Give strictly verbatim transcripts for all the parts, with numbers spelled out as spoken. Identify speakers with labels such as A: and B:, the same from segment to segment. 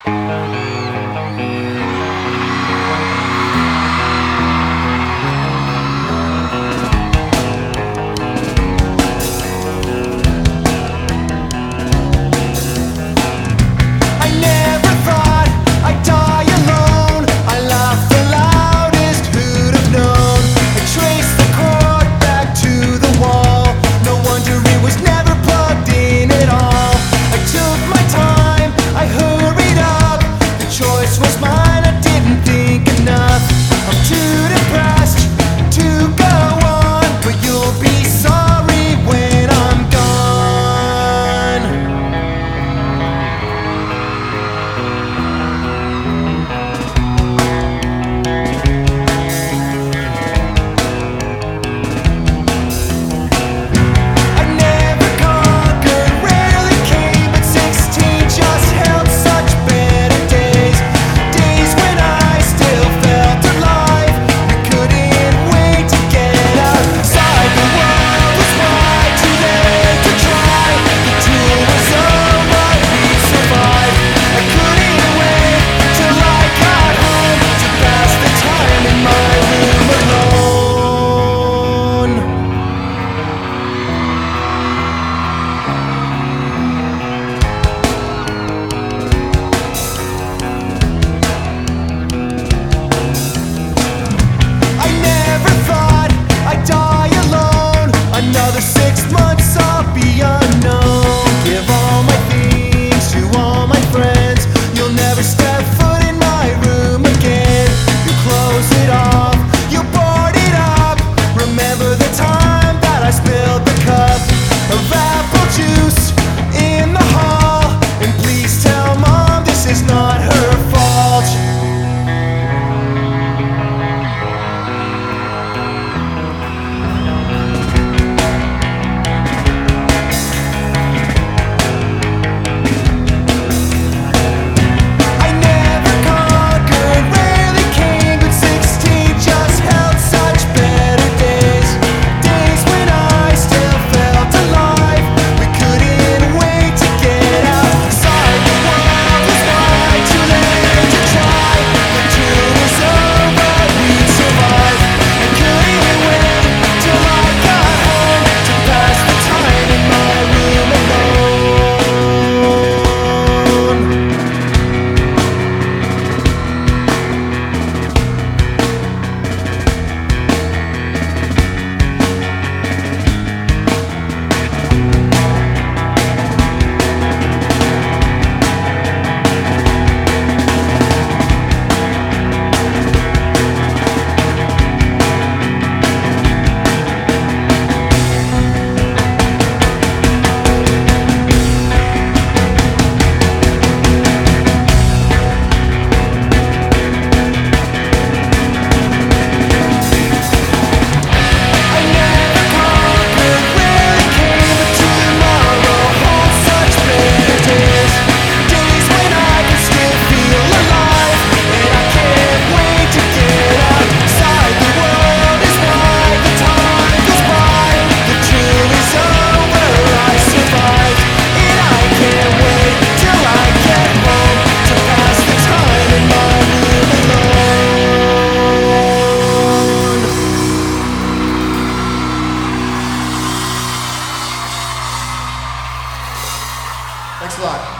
A: Thanks a lot.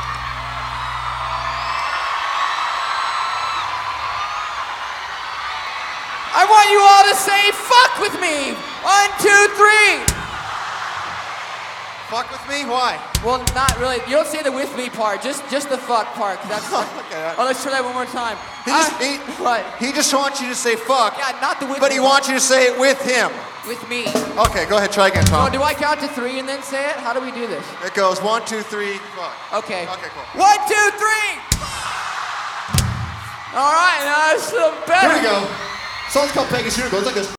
B: I want you all to say fuck with me. One, two, three.
A: Fuck with me? Why?
B: Well, not really. You don't say the with me part, just just the fuck part. 'Cause that's
A: Okay.
B: Oh, let's try that one more time.
A: He just,
B: I-
A: he,
B: what?
A: he just wants you to say fuck,
B: Yeah, not the with
A: but
B: me
A: he
B: part.
A: wants you to say it with him.
B: With me.
A: Okay, go ahead, try again,
B: So
A: Tom.
B: do I count to three and then say it? How do we do this?
A: It goes one, two, three, fuck.
B: Okay.
A: Okay, cool.
B: One, two, three. All right, now that's a little better.
C: Here we go. Song's called Pegasus. It goes like this.